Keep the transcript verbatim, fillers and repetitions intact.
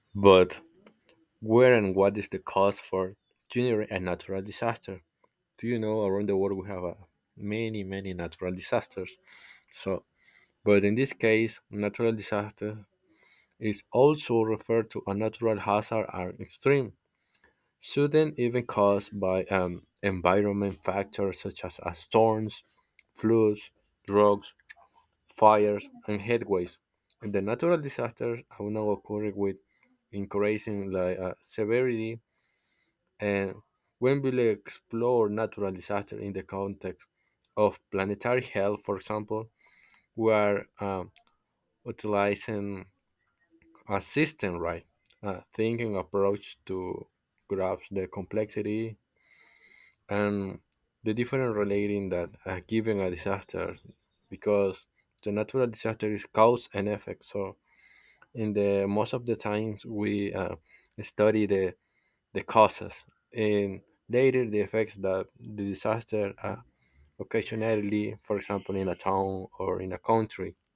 But where and what is the cause for generate a natural disaster? Do you know around the world we have uh, many, many natural disasters? So, but in this case, natural disaster is also referred to a natural hazard or extreme, sudden even caused by um, environment factors such as uh, storms, floods, droughts, fires, and heatwaves. And the natural disasters are now occurring with increasing like, uh, severity, and when we explore natural disaster in the context of planetary health, for example, we are um, utilizing a system, right? A thinking approach to grasp the complexity and the different relating that uh, given a disaster, because the natural disaster is cause and effect. So in the most of the times we uh, study the the causes and later the effects that the disaster uh, occasionally, for example, in a town or in a country.